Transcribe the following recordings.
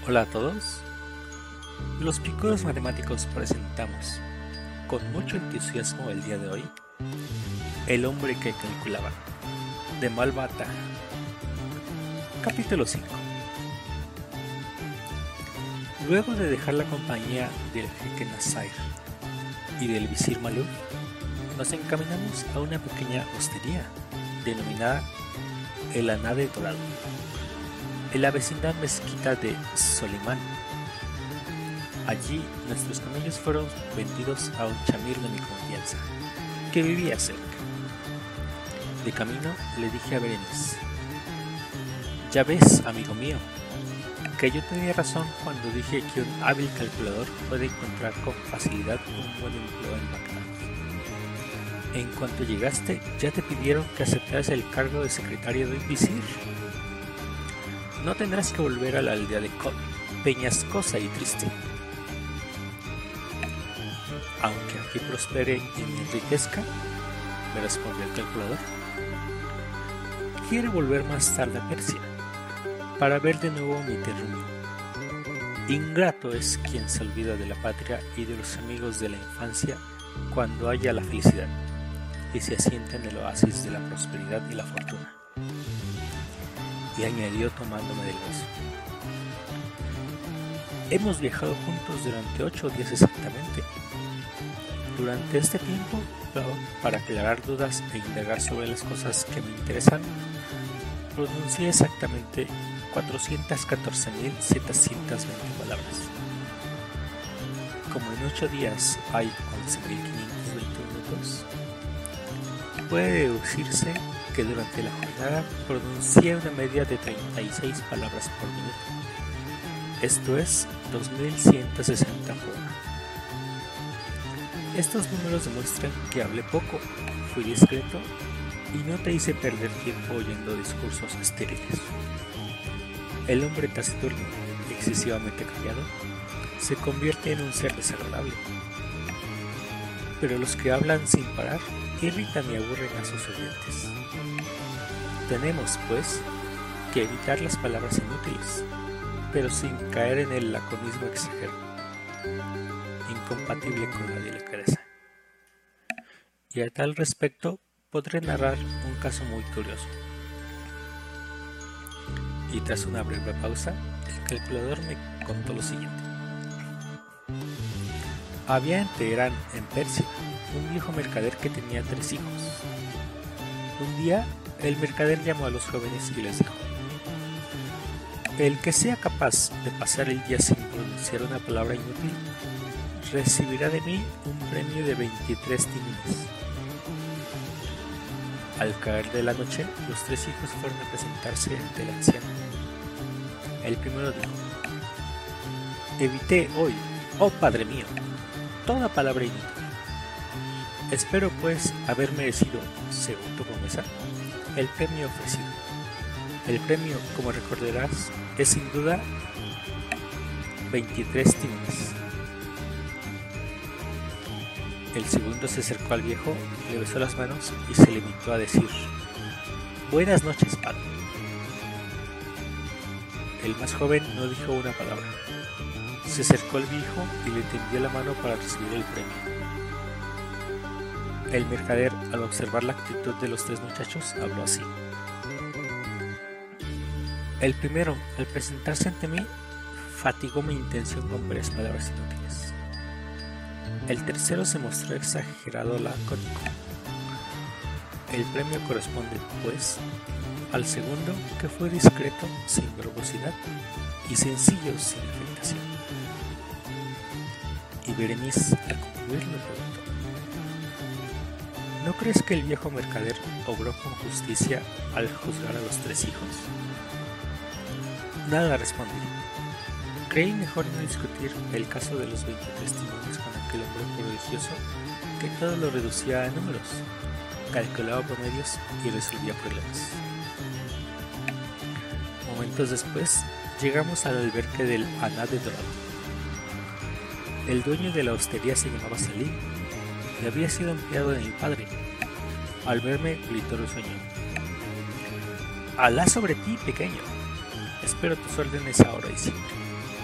Hola a todos. Los picudos matemáticos presentamos, con mucho entusiasmo el día de hoy, El hombre que calculaba, de Malva Taha. Capítulo 5. Luego de dejar la compañía del jeque Nasir y del visir Maluf, nos encaminamos a una pequeña hostería denominada El Anade Dorado, en la vecindad mezquita de Solimán. Allí nuestros camellos fueron vendidos a un chamir de mi confianza, que vivía cerca. De camino le dije a Berenice: ya ves, amigo mío, que yo tenía razón cuando dije que un hábil calculador puede encontrar con facilidad un buen empleo en Bagdad. En cuanto llegaste, ya te pidieron que aceptaras el cargo de secretario de un visir. No tendrás que volver a la aldea de Kod, peñascosa y triste. Aunque aquí prospere y me enriquezca, me respondió el calculador, quiero volver más tarde a Persia, para ver de nuevo mi terruño. Ingrato es quien se olvida de la patria y de los amigos de la infancia cuando haya la felicidad y se asienta en el oasis de la prosperidad y la fortuna. Y añadió tomándome del brazo: hemos viajado juntos durante 8 días exactamente. Durante este tiempo, para aclarar dudas e indagar sobre las cosas que me interesan, pronuncié exactamente 414.720 palabras. Como en 8 días hay 11.521 minutos, puede deducirse que durante la jornada pronuncié una media de 36 palabras por minuto. Esto es 2.160 por hora. Estos números demuestran que hablé poco, fui discreto y no te hice perder tiempo oyendo discursos estériles. El hombre taciturno, excesivamente callado, se convierte en un ser desagradable. Pero los que hablan sin parar irritan y aburren a sus oyentes. Tenemos, pues, que evitar las palabras inútiles, pero sin caer en el laconismo exagerado, incompatible con la delicadeza. Y a tal respecto podré narrar un caso muy curioso. Y tras una breve pausa, el calculador me contó lo siguiente. Había en Teherán, en Persia, un viejo mercader que tenía 3 hijos. Un día, el mercader llamó a los jóvenes y les dijo: el que sea capaz de pasar el día sin pronunciar una palabra inútil, recibirá de mí un premio de 23 dinines. Al caer de la noche, los 3 hijos fueron a presentarse ante el anciano. El primero dijo: evité hoy, oh padre mío, toda palabra inútil. Espero pues haber merecido, según tu promesa, el premio ofrecido. El premio, como recordarás, es sin duda 23 dinines. El segundo se acercó al viejo, le besó las manos y se limitó a decir: buenas noches, padre. El más joven no dijo una palabra. Se acercó al viejo y le tendió la mano para recibir el premio. El mercader, al observar la actitud de los 3 muchachos, habló así: el primero, al presentarse ante mí, fatigó mi intención con varias palabras inútiles. El tercero se mostró exagerado lacónico. El premio corresponde, pues, al segundo, que fue discreto, sin verbosidad, y sencillo, sin afectación. Y Berenice, al concluir, me preguntó: ¿no crees que el viejo mercader obró con justicia al juzgar a los 3 hijos? Nada, respondí. Creí mejor no discutir el caso de los 23 timones con aquel hombre prodigioso que todo lo reducía a números, calculaba promedios y resolvía problemas. Momentos después, llegamos al albergue del Anade Dorado. El dueño de la hostería se llamaba Salim y había sido empleado de mi padre. Al verme, gritó risueño: Alá sobre ti, pequeño. Espero tus órdenes ahora y siempre.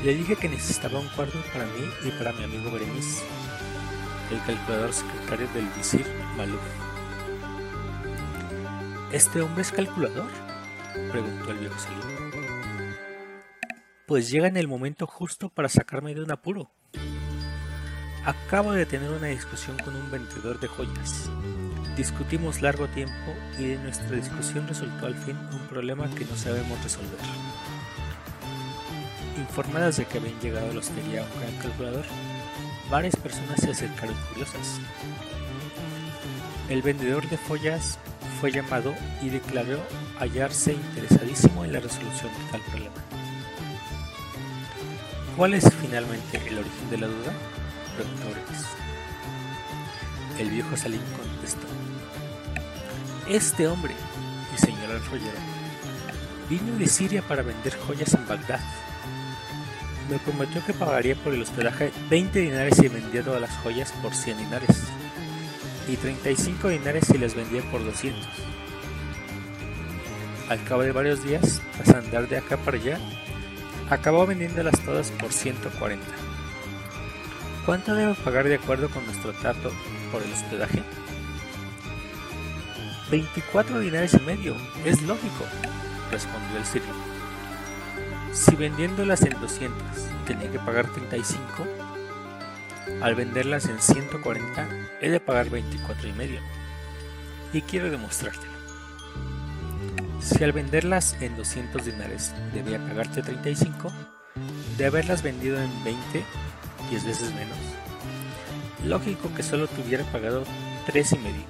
Le dije que necesitaba un cuarto para mí y para mi amigo Berenice, el calculador secretario del visir Maluf. ¿Este hombre es calculador?, preguntó el viejo Selim. Pues llega en el momento justo para sacarme de un apuro. Acabo de tener una discusión con un vendedor de joyas. Discutimos largo tiempo y de nuestra discusión resultó al fin un problema que no sabemos resolver. Informadas de que habían llegado a la hostería un gran calculador, varias personas se acercaron curiosas. El vendedor de joyas fue llamado y declaró hallarse interesadísimo en la resolución de tal problema. ¿Cuál es finalmente el origen de la duda?, preguntó Berenice. El viejo Salim contestó: este hombre, y señaló al joyero, vino de Siria para vender joyas en Bagdad. Me prometió que pagaría por el hospedaje 20 dinares si vendía todas las joyas por 100 dinares y 35 dinares si las vendía por 200. Al cabo de varios días, tras andar de acá para allá, acabó vendiéndolas todas por 140. ¿Cuánto debo pagar de acuerdo con nuestro trato por el hospedaje? 24 dinares y medio, es lógico, respondió el sirio. Si vendiéndolas en 200 tenía que pagar 35, al venderlas en 140 he de pagar 24 y medio. Y quiero demostrártelo. Si al venderlas en 200 dinares debía pagarte 35, de haberlas vendido en 20, 10 veces menos, lógico que solo te hubiera pagado 3 y medio.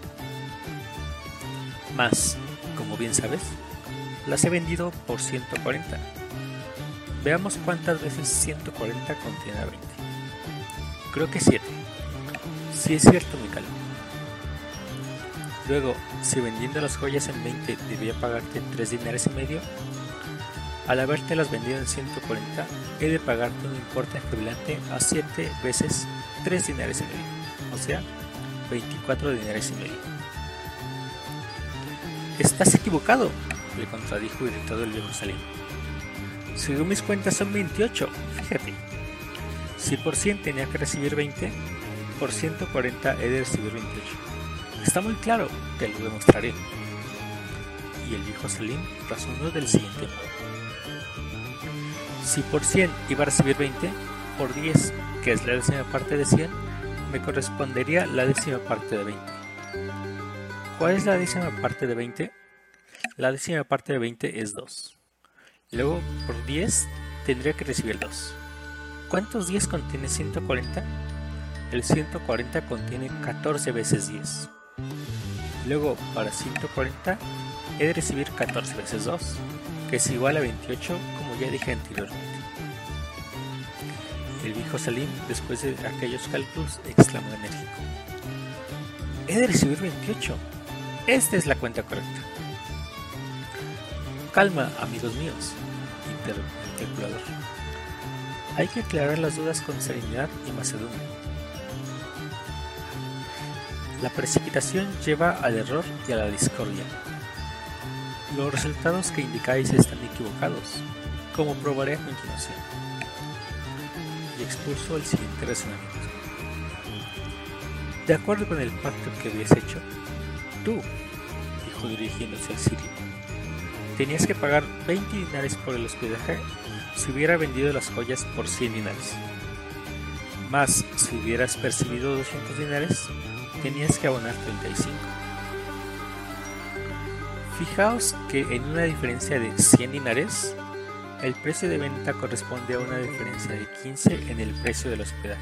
Mas, como bien sabes, las he vendido por 140. Veamos cuántas veces 140 contiene a 20. Creo que 7. Si es cierto, mi calma. Luego, si vendiendo las joyas en 20 debía pagarte 3 dinares y medio, al habértelas vendido en 140, he de pagarte un importe equivalente a 7 veces 3 dinares y medio, o sea, 24 dinares y medio. Estás equivocado, le contradijo irritado el viejo Salim. Según mis cuentas son 28, fíjate. Si por 100 tenía que recibir 20, por 140 he de recibir 28. Está muy claro, te lo demostraré. Y el viejo Salim razonó del siguiente modo. Si por 100 iba a recibir 20, por 10, que es la décima parte de 100, me correspondería la décima parte de 20. ¿Cuál es la décima parte de 20? La décima parte de 20 es 2. Luego, por 10, tendría que recibir 2. ¿Cuántos 10 contiene 140? El 140 contiene 14 veces 10. Luego, para 140, he de recibir 14 veces 2, que es igual a 28, como ya dije anteriormente. El viejo Salim, después de aquellos cálculos, exclamó enérgico: he de recibir 28. Esta es la cuenta correcta. Calma, amigos míos, interrumpió el calculador. Hay que aclarar las dudas con serenidad y mansedumbre. La precipitación lleva al error y a la discordia. Los resultados que indicáis están equivocados, como probaré a continuación. Y expuso el siguiente razonamiento. De acuerdo con el pacto que habías hecho, tú, dijo dirigiéndose al sirio, tenías que pagar 20 dinares por el hospedaje si hubiera vendido las joyas por 100 dinares. Mas, si hubieras percibido 200 dinares, tenías que abonar 35. Fijaos que en una diferencia de 100 dinares, el precio de venta corresponde a una diferencia de 15 en el precio del hospedaje.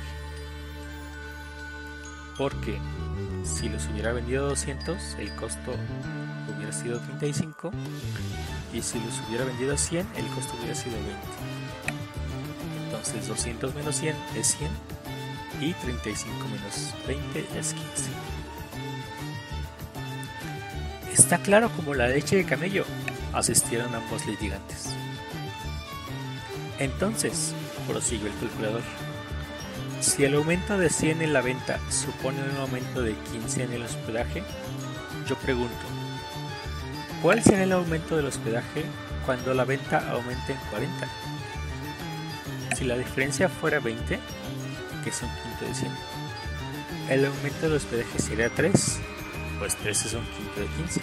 Porque, si los hubiera vendido 200, el costo hubiera sido 35, y si los hubiera vendido 100, el costo hubiera sido 20. Entonces 200 menos 100 es 100, y 35 menos 20 es 15. Está claro como la leche de camello, asistieron ambos litigantes. Entonces, prosiguió el calculador, si el aumento de 100 en la venta supone un aumento de 15 en el hospedaje, yo pregunto, ¿cuál será el aumento del hospedaje cuando la venta aumente en 40? Si la diferencia fuera 20, que es un quinto de 100, el aumento del hospedaje sería 3, pues 3 es un quinto de 15.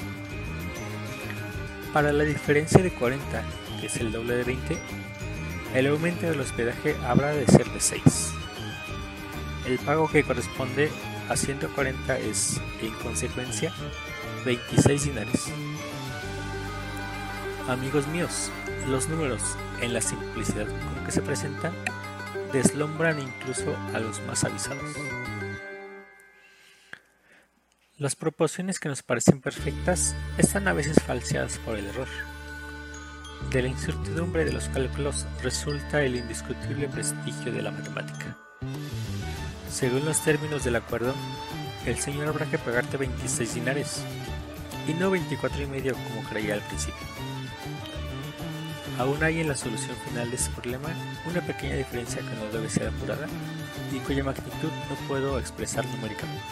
Para la diferencia de 40, que es el doble de 20, el aumento del hospedaje habrá de ser de 6. El pago que corresponde a 140 es, en consecuencia, 26 dinares. Amigos míos, los números, en la simplicidad con que se presentan, deslumbran incluso a los más avisados. Las proporciones que nos parecen perfectas están a veces falseadas por el error. De la incertidumbre de los cálculos resulta el indiscutible prestigio de la matemática. Según los términos del acuerdo, el señor habrá que pagarte 26 dinares, y no 24,5 como creía al principio. Aún hay en la solución final de este problema una pequeña diferencia que no debe ser apurada y cuya magnitud no puedo expresar numéricamente.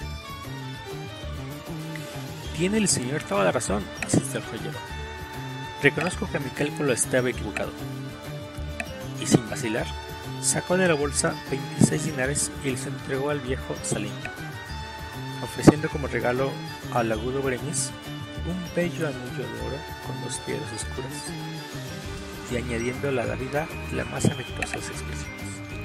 Tiene el señor toda la razón, insistió el joyero. Reconozco que mi cálculo estaba equivocado. Y sin vacilar, sacó de la bolsa 26 dinares y los entregó al viejo Salim, ofreciendo como regalo al agudo Berenice un bello anillo de oro con 2 piedras oscuras y añadiendo a la vida las más afectuosas expresiones.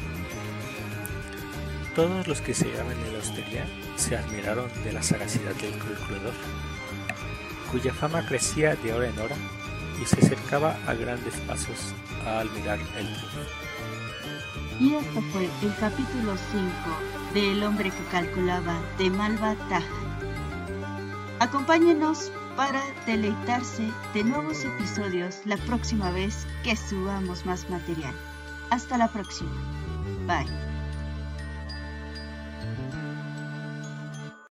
Todos los que se hallaban en la hostería se admiraron de la sagacidad del calculador, cuya fama crecía de hora en hora y se acercaba a grandes pasos al mirar el triunfo. Y esto fue el capítulo 5 de El hombre que calculaba, de Malva Taha. Acompáñenos para deleitarse de nuevos episodios la próxima vez que subamos más material. Hasta la próxima. Bye.